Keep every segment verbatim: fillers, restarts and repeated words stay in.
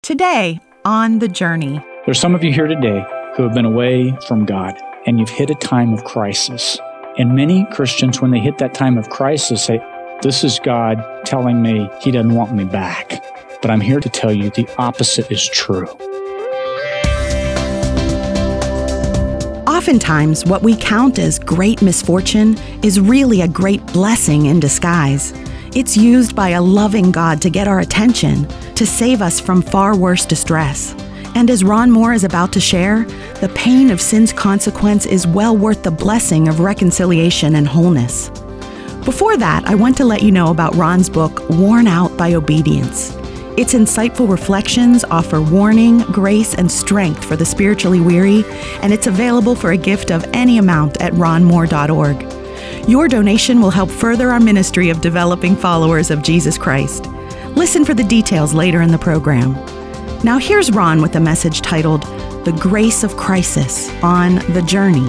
Today, on The Journey. There's some of you here today who have been away from God, and you've hit a time of crisis. And many Christians, when they hit that time of crisis, say, this is God telling me He doesn't want me back. But I'm here to tell you the opposite is true. Oftentimes, what we count as great misfortune is really a great blessing in disguise. It's used by a loving God to get our attention, to save us from far worse distress. And as Ron Moore is about to share, the pain of sin's consequence is well worth the blessing of reconciliation and wholeness. Before that, I want to let you know about Ron's book, Worn Out by Obedience. Its insightful reflections offer warning, grace, and strength for the spiritually weary, and it's available for a gift of any amount at ron moore dot org. Your donation will help further our ministry of developing followers of Jesus Christ. Listen for the details later in the program. Now here's Ron with a message titled, The Grace of Crisis on The Journey.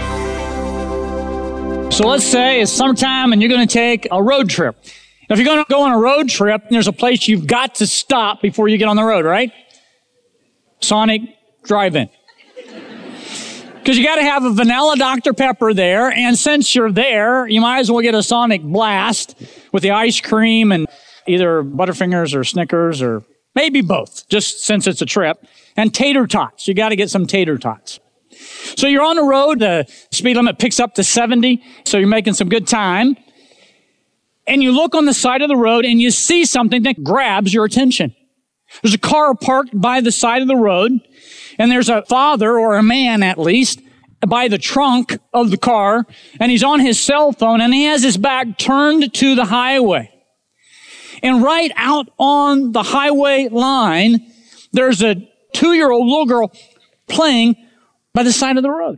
So let's say it's summertime and you're going to take a road trip. Now, if you're going to go on a road trip, there's a place you've got to stop before you get on the road, right? Sonic Drive-In. Because you got to have a vanilla Doctor Pepper there, and since you're there, you might as well get a Sonic Blast with the ice cream and either Butterfingers or Snickers or maybe both, just since it's a trip. And tater tots. You got to get some tater tots. So you're on the road. The speed limit picks up to seventy, so you're making some good time. And you look on the side of the road and you see something that grabs your attention. There's a car parked by the side of the road, and there's a father, or a man at least, by the trunk of the car, and he's on his cell phone, and he has his back turned to the highway. And right out on the highway line, there's a two-year-old little girl playing by the side of the road.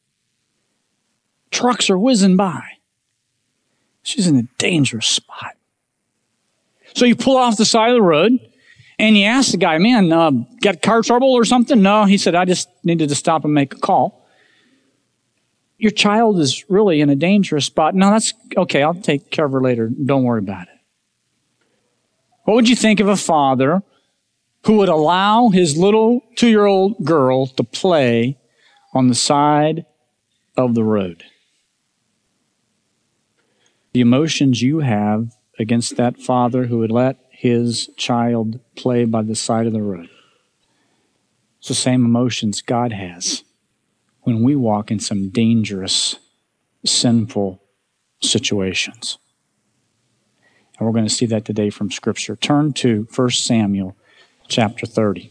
Trucks are whizzing by. She's in a dangerous spot. So you pull off the side of the road, and you ask the guy, man, uh, got car trouble or something? No, he said, I just needed to stop and make a call. Your child is really in a dangerous spot. No, that's okay. I'll take care of her later. Don't worry about it. What would you think of a father who would allow his little two-year-old girl to play on the side of the road? The emotions you have against that father who would let his child play by the side of the road. It's the same emotions God has when we walk in some dangerous, sinful situations. And we're going to see that today from Scripture. Turn to First Samuel chapter thirty.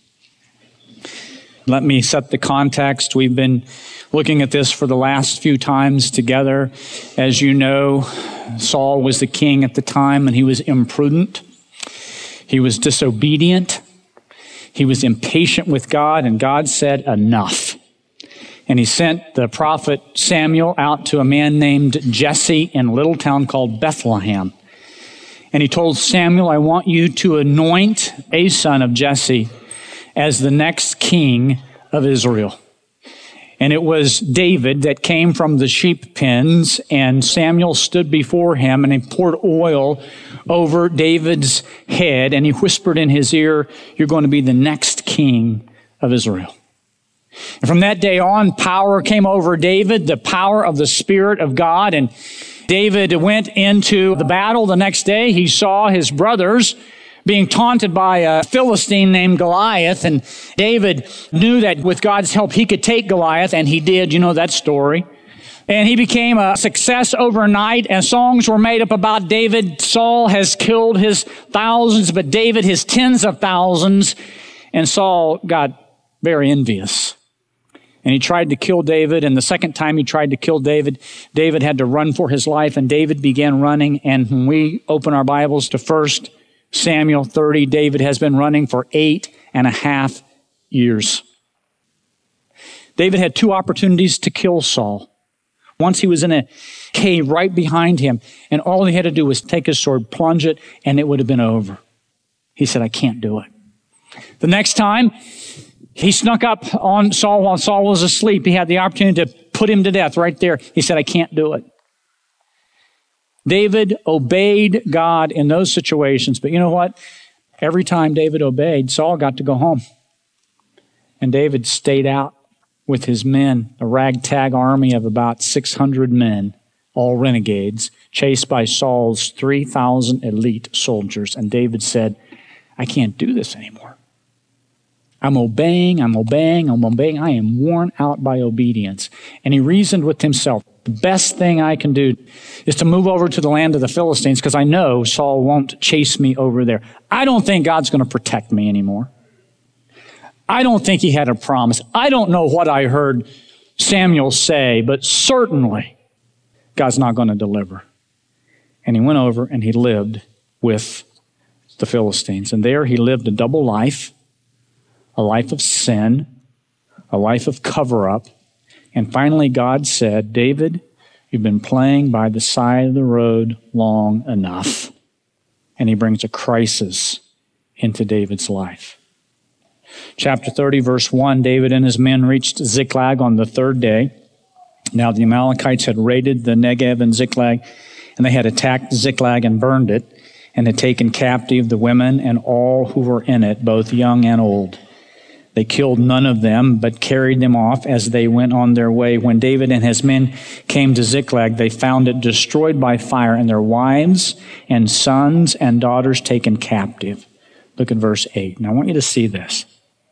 Let me set the context. We've been looking at this for the last few times together. As you know, Saul was the king at the time, and he was imprudent. He was disobedient. He was impatient with God, and God said, enough. And he sent the prophet Samuel out to a man named Jesse in a little town called Bethlehem. And he told Samuel, I want you to anoint a son of Jesse as the next king of Israel. And it was David that came from the sheep pens, and Samuel stood before him, and he poured oil over David's head, and he whispered in his ear, you're going to be the next king of Israel. And from that day on, power came over David, the power of the Spirit of God, and David went into the battle the next day. He saw his brothers being taunted by a Philistine named Goliath, and David knew that with God's help he could take Goliath, and he did. You know that story. And he became a success overnight, and songs were made up about David. Saul has killed his thousands, but David his tens of thousands, and Saul got very envious. And he tried to kill David, and the second time he tried to kill David, David had to run for his life, and David began running. And when we open our Bibles to First Samuel thirty, David has been running for eight and a half years. David had two opportunities to kill Saul. Once he was in a cave right behind him, and all he had to do was take his sword, plunge it, and it would have been over. He said, I can't do it. The next time, he snuck up on Saul while Saul was asleep. He had the opportunity to put him to death right there. He said, I can't do it. David obeyed God in those situations, but you know what? every time David obeyed, Saul got to go home. And David stayed out with his men, a ragtag army of about six hundred men, all renegades, chased by Saul's three thousand elite soldiers. And David said, I can't do this anymore. I'm obeying, I'm obeying, I'm obeying. I am worn out by obedience. And he reasoned with himself, the best thing I can do is to move over to the land of the Philistines because I know Saul won't chase me over there. I don't think God's going to protect me anymore. I don't think he had a promise. I don't know what I heard Samuel say, but certainly God's not going to deliver. And he went over and he lived with the Philistines. And there he lived a double life, a life of sin, a life of cover-up. And finally God said, David, you've been playing by the side of the road long enough. And he brings a crisis into David's life. Chapter thirty, verse one, David and his men reached Ziklag on the third day. Now the Amalekites had raided the Negev and Ziklag, and they had attacked Ziklag and burned it, and had taken captive the women and all who were in it, both young and old. They killed none of them, but carried them off as they went on their way. When David and his men came to Ziklag, they found it destroyed by fire, and their wives and sons and daughters taken captive. Look at verse eight. Now I want you to see this.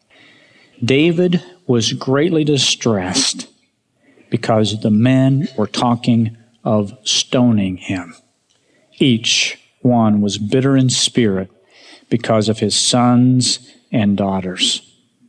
David was greatly distressed because the men were talking of stoning him. Each one was bitter in spirit because of his sons and daughters.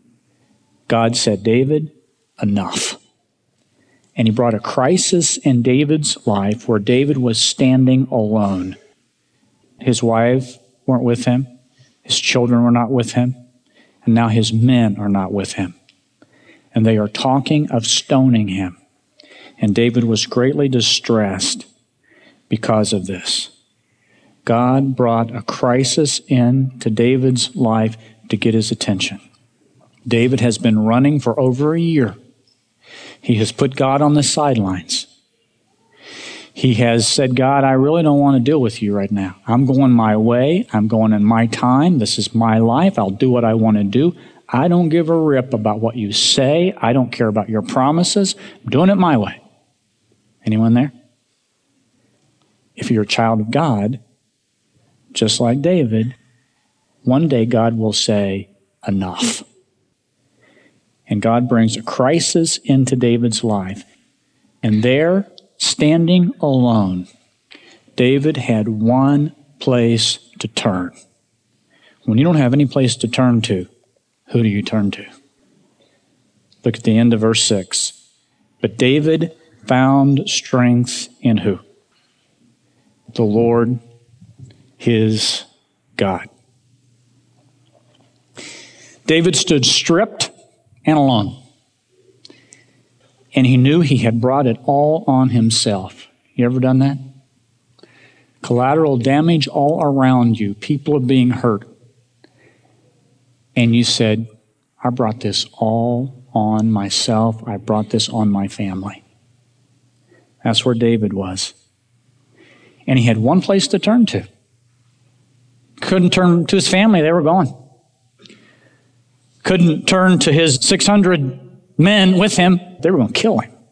God said, David, enough. And he brought a crisis in David's life where David was standing alone. His wife weren't with him. His children were not with him. And now his men are not with him. And they are talking of stoning him. And David was greatly distressed because of this. God brought a crisis into David's life to get his attention. David has been running for over a year. He has put God on the sidelines. He has said, God, I really don't want to deal with you right now. I'm going my way. I'm going in my time. This is my life. I'll do what I want to do. I don't give a rip about what you say. I don't care about your promises. I'm doing it my way. Anyone there? If you're a child of God, just like David, one day God will say, enough. And God brings a crisis into David's life. And there, standing alone, David had one place to turn. When you don't have any place to turn to, who do you turn to? Look at the end of verse six. But David found strength in who? The Lord, his God. David stood stripped and alone. And he knew he had brought it all on himself. You ever done that? Collateral damage all around you. People are being hurt. And you said, I brought this all on myself. I brought this on my family. That's where David was. And he had one place to turn to. Couldn't turn to his family. They were gone. Couldn't turn to his six hundred men with him. They were going to kill him.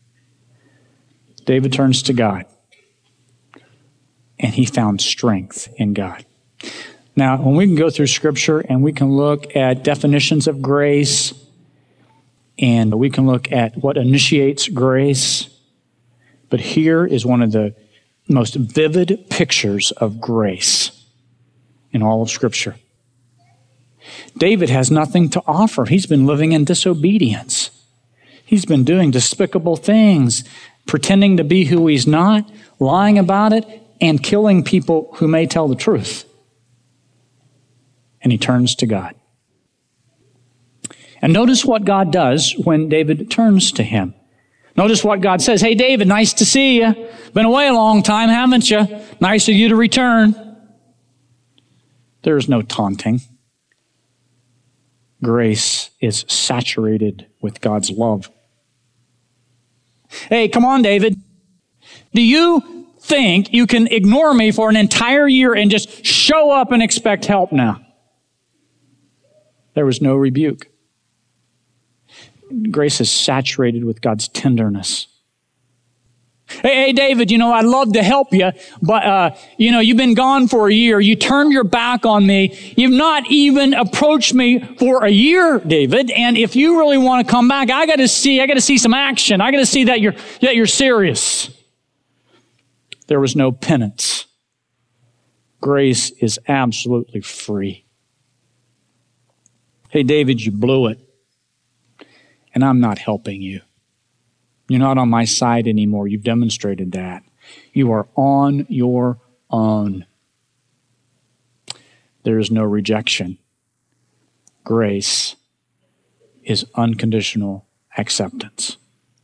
David turns to God. And he found strength in God. Now, when we can go through Scripture and we can look at definitions of grace, and we can look at what initiates grace, but here is one of the most vivid pictures of grace in all of Scripture. David has nothing to offer. He's been living in disobedience. He's been doing despicable things, pretending to be who he's not, lying about it, and killing people who may tell the truth. And he turns to God. And notice what God does when David turns to him. Notice what God says. Hey, David, nice to see you. Been away a long time, haven't you? Nice of you to return. There is no taunting. Grace is saturated with God's love. Hey, come on, David. Do you think you can ignore me for an entire year and just show up and expect help now? There was no rebuke. Grace is saturated with God's tenderness. Hey, hey, David, you know, I'd love to help you, but, uh, you know, you've been gone for a year. You turned your back on me. You've not even approached me for a year, David. And if you really want to come back, I got to see, I got to see some action. I got to see that you're, that you're serious. There was no penance. Grace is absolutely free. Hey, David, you blew it, and I'm not helping you. You're not on my side anymore. You've demonstrated that. You are on your own. There is no rejection. Grace is unconditional acceptance.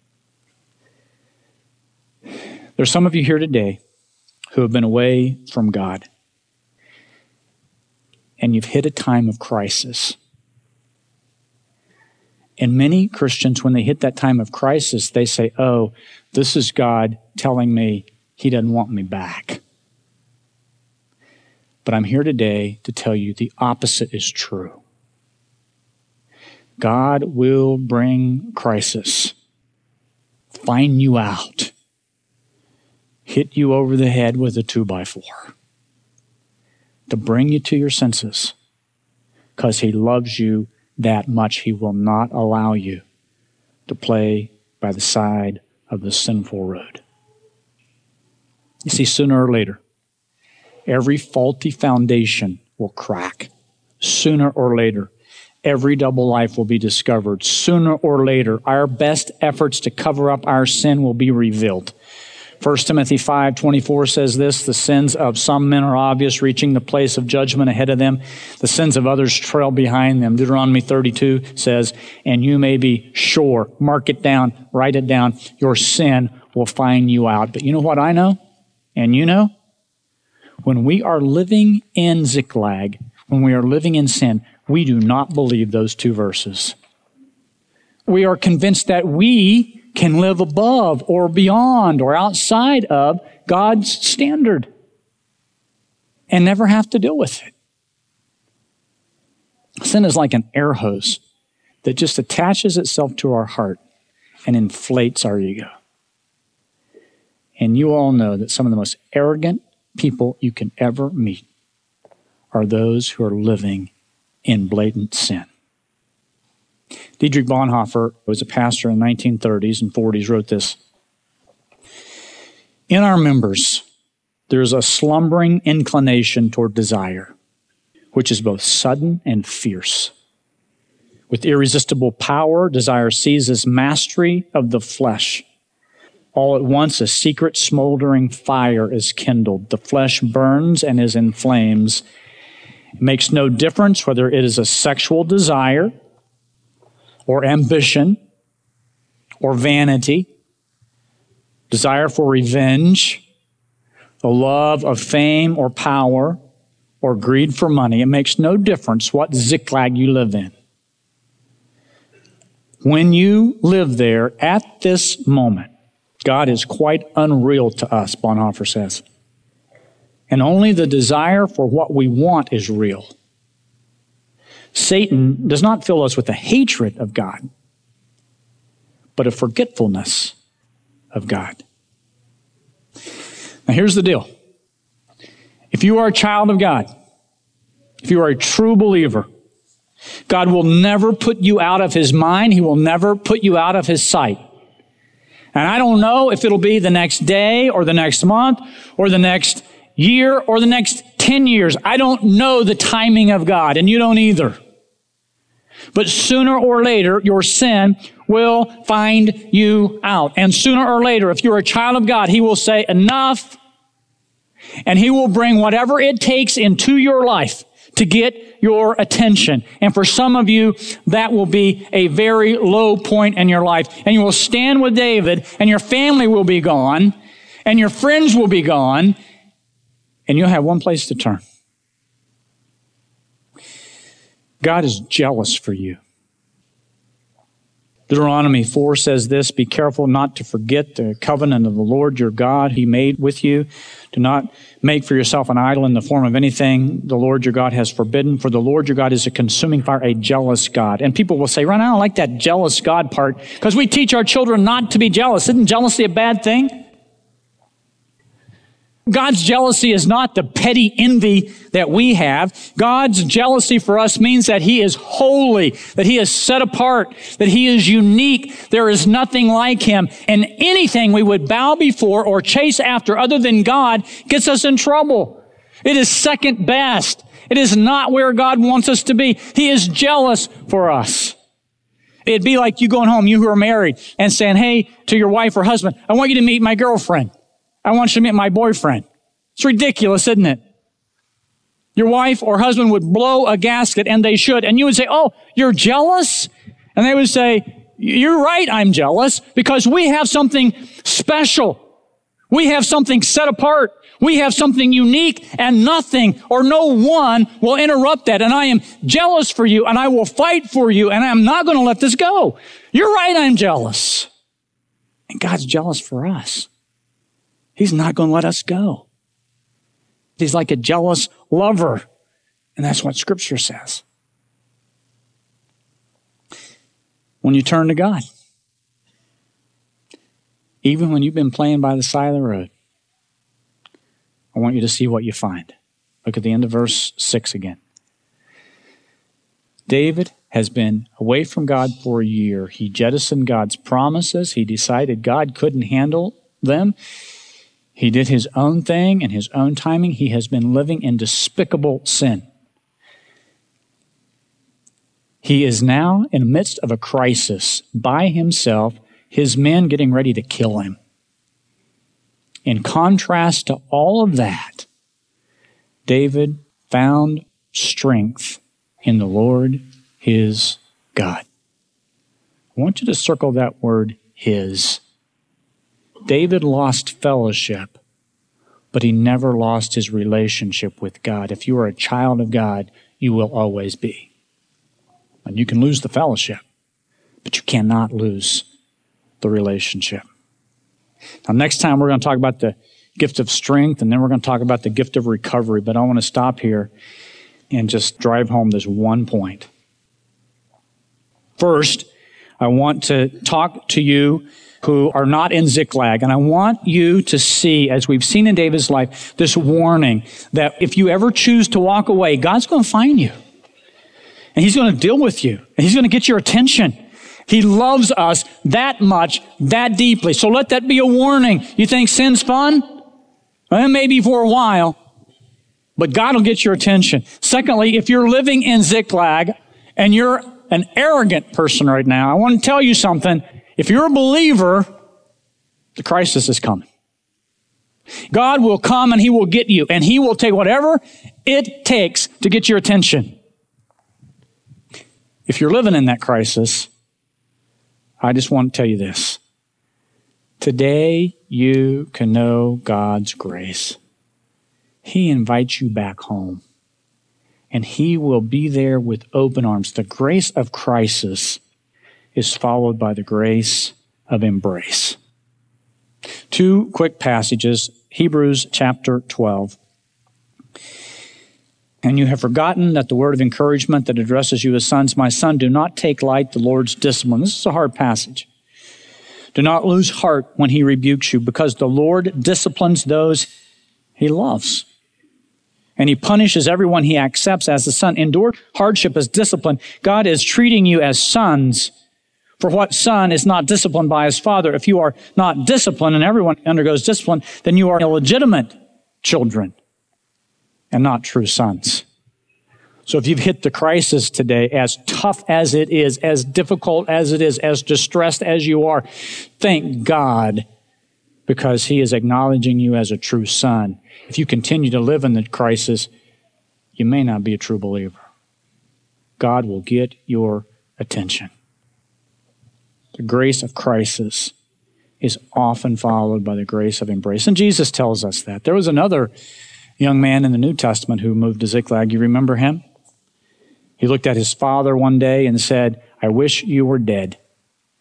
There's some of you here today who have been away from God, and you've hit a time of crisis. And many Christians, when they hit that time of crisis, they say, oh, this is God telling me He doesn't want me back. But I'm here today to tell you the opposite is true. God will bring crisis, find you out, hit you over the head with a two by four to bring you to your senses, because He loves you that much. He will not allow you to play by the side of the sinful road. You see, sooner or later, every faulty foundation will crack. Sooner or later, every double life will be discovered. Sooner or later, our best efforts to cover up our sin will be revealed. First Timothy five twenty-four says this, the sins of some men are obvious, reaching the place of judgment ahead of them. The sins of others trail behind them. Deuteronomy thirty-two says, and you may be sure, mark it down, write it down, your sin will find you out. But you know what I know? And you know? When we are living in Ziklag, when we are living in sin, we do not believe those two verses. We are convinced that we can live above or beyond or outside of God's standard and never have to deal with it. Sin is like an air hose that just attaches itself to our heart and inflates our ego. And you all know that some of the most arrogant people you can ever meet are those who are living in blatant sin. Dietrich Bonhoeffer was a pastor in the nineteen thirties and forties, wrote this. In our members, there is a slumbering inclination toward desire, which is both sudden and fierce. With irresistible power, desire seizes mastery of the flesh. All at once, a secret smoldering fire is kindled. The flesh burns and is in flames. It makes no difference whether it is a sexual desire or ambition, or vanity, desire for revenge, the love of fame or power, or greed for money. It makes no difference what Ziklag you live in. When you live there at this moment, God is quite unreal to us, Bonhoeffer says. And only the desire for what we want is real. Satan does not fill us with a hatred of God, but a forgetfulness of God. Now here's the deal. If you are a child of God, if you are a true believer, God will never put you out of His mind. He will never put you out of His sight. And I don't know if it'll be the next day or the next month or the next year or the next ten years. I don't know the timing of God, and you don't either. But sooner or later, your sin will find you out. And sooner or later, if you're a child of God, He will say, enough. And He will bring whatever it takes into your life to get your attention. And for some of you, that will be a very low point in your life. And you will stand with David, and your family will be gone, and your friends will be gone, and you'll have one place to turn. God is jealous for you. Deuteronomy four says this, be careful not to forget the covenant of the Lord your God he made with you. Do not make for yourself an idol in the form of anything the Lord your God has forbidden, for the Lord your God is a consuming fire, a jealous God. And people will say, Ron, I don't like that jealous God part, because we teach our children not to be jealous. Isn't jealousy a bad thing? God's jealousy is not the petty envy that we have. God's jealousy for us means that he is holy, that he is set apart, that he is unique. There is nothing like him. And anything we would bow before or chase after other than God gets us in trouble. It is second best. It is not where God wants us to be. He is jealous for us. It'd be like you going home, you who are married, and saying, hey, to your wife or husband, I want you to meet my girlfriend. I want you to meet my boyfriend. It's ridiculous, isn't it? Your wife or husband would blow a gasket, and they should, and you would say, oh, you're jealous? And they would say, you're right, I'm jealous, because we have something special. We have something set apart. We have something unique, and nothing or no one will interrupt that. And I am jealous for you, and I will fight for you, and I'm not going to let this go. You're right, I'm jealous. And God's jealous for us. He's not going to let us go. He's like a jealous lover. And that's what Scripture says. When you turn to God, even when you've been playing by the side of the road, I want you to see what you find. Look at the end of verse six again. David has been away from God for a year. He jettisoned God's promises. He decided God couldn't handle them. He did his own thing and his own timing. He has been living in despicable sin. He is now in the midst of a crisis by himself, his men getting ready to kill him. In contrast to all of that, David found strength in the Lord his God. I want you to circle that word, his. David lost fellowship, but he never lost his relationship with God. If you are a child of God, you will always be. And you can lose the fellowship, but you cannot lose the relationship. Now, next time we're going to talk about the gift of strength, and then we're going to talk about the gift of recovery. But I want to stop here and just drive home this one point. First, I want to talk to you who are not in Ziklag, and I want you to see, as we've seen in David's life, this warning that if you ever choose to walk away, God's going to find you. And he's going to deal with you. And he's going to get your attention. He loves us that much, that deeply. So let that be a warning. You think sin's fun? Well, maybe for a while, but God will get your attention. Secondly, if you're living in Ziklag and you're an arrogant person right now, I want to tell you something. If you're a believer, the crisis is coming. God will come and he will get you, and he will take whatever it takes to get your attention. If you're living in that crisis, I just want to tell you this. Today, you can know God's grace. He invites you back home, and he will be there with open arms. The grace of crisis is followed by the grace of embrace. Two quick passages, Hebrews chapter twelve. And you have forgotten that the word of encouragement that addresses you as sons, my son, do not take light the Lord's discipline. This is a hard passage. Do not lose heart when he rebukes you, because the Lord disciplines those he loves. And he punishes everyone he accepts as a son. Endure hardship as discipline. God is treating you as sons. For what son is not disciplined by his father? If you are not disciplined, and everyone undergoes discipline, then you are illegitimate children and not true sons. So if you've hit the crisis today, as tough as it is, as difficult as it is, as distressed as you are, thank God, because he is acknowledging you as a true son. If you continue to live in the crisis, you may not be a true believer. God will get your attention. The grace of crisis is often followed by the grace of embrace. And Jesus tells us that. There was another young man in the New Testament who moved to Ziklag. You remember him? He looked at his father one day and said, I wish you were dead.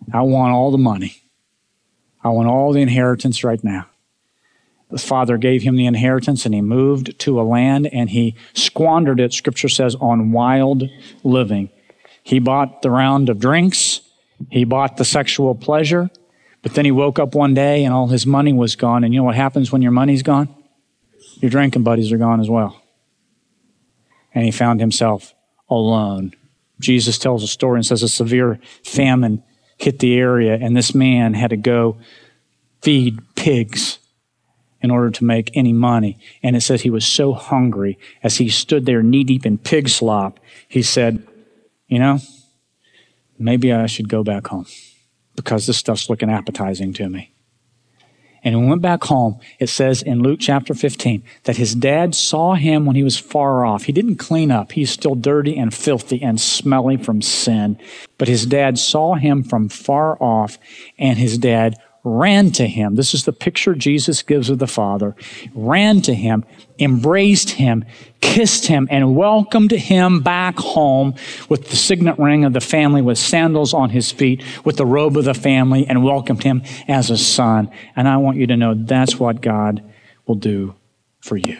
I want all the money. I want all the inheritance right now. The father gave him the inheritance, and he moved to a land, and he squandered it, Scripture says, on wild living. He bought the round of drinks. He bought the sexual pleasure. But then he woke up one day, and all his money was gone. And you know what happens when your money's gone? Your drinking buddies are gone as well. And he found himself alone. Jesus tells a story and says a severe famine hit the area, and this man had to go feed pigs in order to make any money. And it says he was so hungry as he stood there knee-deep in pig slop, he said, you know, maybe I should go back home because this stuff's looking appetizing to me. And when he went back home, it says in Luke chapter fifteen that his dad saw him when he was far off. He didn't clean up. He's still dirty and filthy and smelly from sin. But his dad saw him from far off, and his dad ran to him. This is the picture Jesus gives of the Father. Ran to him, embraced him, kissed him, and welcomed him back home with the signet ring of the family, with sandals on his feet, with the robe of the family, and welcomed him as a son. And I want you to know that's what God will do for you.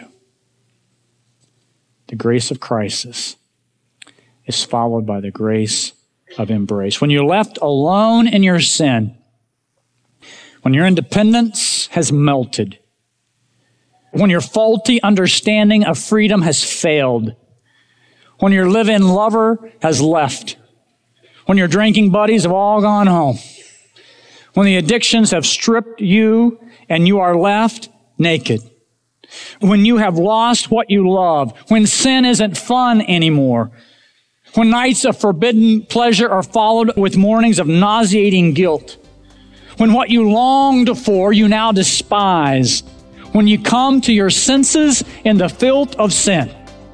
The grace of crisis is followed by the grace of embrace. When you're left alone in your sin, when your independence has melted, when your faulty understanding of freedom has failed, when your live-in lover has left, when your drinking buddies have all gone home, when the addictions have stripped you and you are left naked, when you have lost what you love, when sin isn't fun anymore, when nights of forbidden pleasure are followed with mornings of nauseating guilt, when what you longed for you now despise, when you come to your senses in the filth of sin.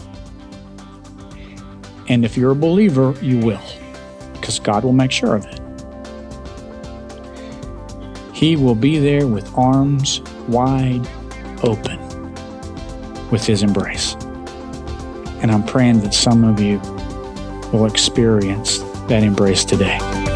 And if you're a believer, you will, because God will make sure of it. He will be there with arms wide open with His embrace. And I'm praying that some of you will experience that embrace today.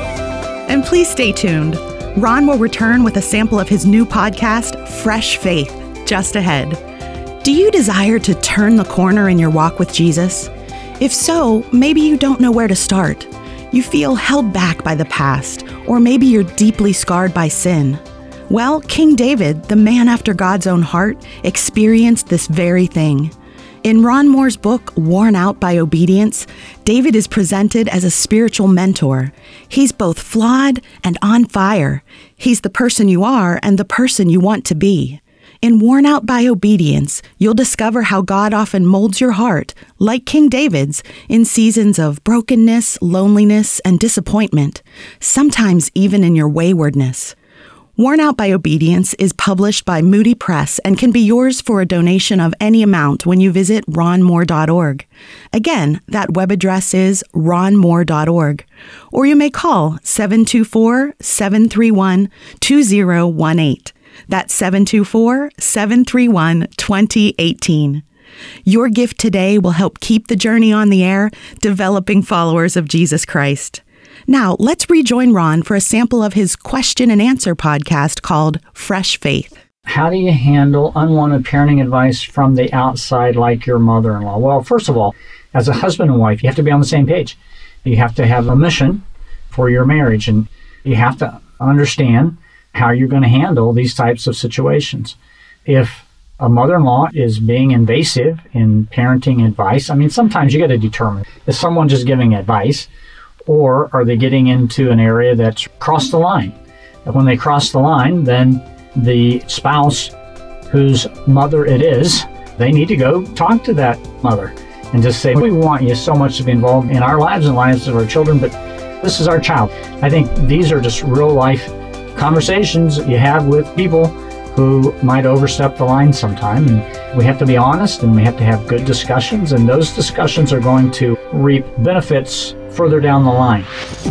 And please stay tuned. Ron will return with a sample of his new podcast, Fresh Faith, just ahead. Do you desire to turn the corner in your walk with Jesus? If so, maybe you don't know where to start. You feel held back by the past, or maybe you're deeply scarred by sin. Well, King David, the man after God's own heart, experienced this very thing. In Ron Moore's book, Worn Out by Obedience, David is presented as a spiritual mentor. He's both flawed and on fire. He's the person you are and the person you want to be. In Worn Out by Obedience, you'll discover how God often molds your heart, like King David's, in seasons of brokenness, loneliness, and disappointment, sometimes even in your waywardness. Worn Out by Obedience is published by Moody Press and can be yours for a donation of any amount when you visit ron moore dot org. Again, that web address is ron moore dot org. Or you may call seven two four, seven three one, two zero one eight. That's seven two four, seven three one, two zero one eight. Your gift today will help keep the journey on the air, developing followers of Jesus Christ. Now, let's rejoin Ron for a sample of his question and answer podcast called Fresh Faith. How do you handle unwanted parenting advice from the outside, like your mother-in-law? Well, first of all, as a husband and wife, you have to be on the same page. You have to have a mission for your marriage, and you have to understand how you're going to handle these types of situations. If a mother-in-law is being invasive in parenting advice, I mean, sometimes you got to determine, is someone just giving advice, or are they getting into an area that's crossed the line? And when they cross the line, then the spouse whose mother it is, they need to go talk to that mother and just say, we want you so much to be involved in our lives and lives of our children, but this is our child. I think these are just real life conversations you have with people who might overstep the line sometime. And we have to be honest, and we have to have good discussions, and those discussions are going to reap benefits further down the line.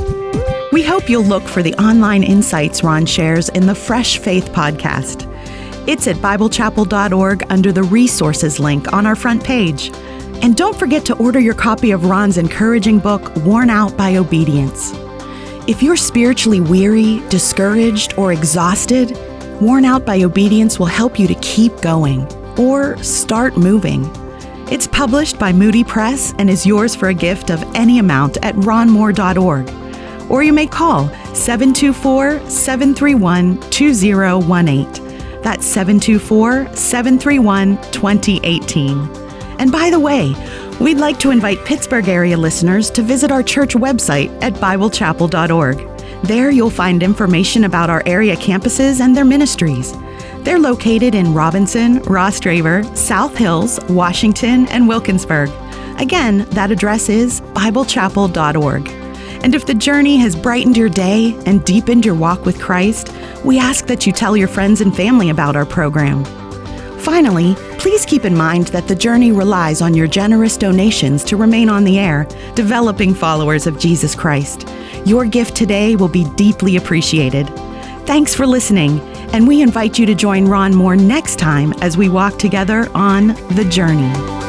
We hope you'll look for the online insights Ron shares in the Fresh Faith podcast. It's at bible chapel dot org under the resources link on our front page. And don't forget to order your copy of Ron's encouraging book, Worn Out by Obedience. If you're spiritually weary, discouraged, or exhausted, Worn Out by Obedience will help you to keep going or start moving. It's published by Moody Press and is yours for a gift of any amount at ron moore dot org. Or you may call seven two four, seven three one, two zero one eight. That's seven two four, seven three one, two zero one eight. And by the way, we'd like to invite Pittsburgh area listeners to visit our church website at bible chapel dot org. There you'll find information about our area campuses and their ministries. They're located in Robinson, Rostraver, South Hills, Washington, and Wilkinsburg. Again, that address is bible chapel dot org. And if the journey has brightened your day and deepened your walk with Christ, we ask that you tell your friends and family about our program. Finally, please keep in mind that the journey relies on your generous donations to remain on the air, developing followers of Jesus Christ. Your gift today will be deeply appreciated. Thanks for listening, and we invite you to join Ron Moore next time as we walk together on The Journey.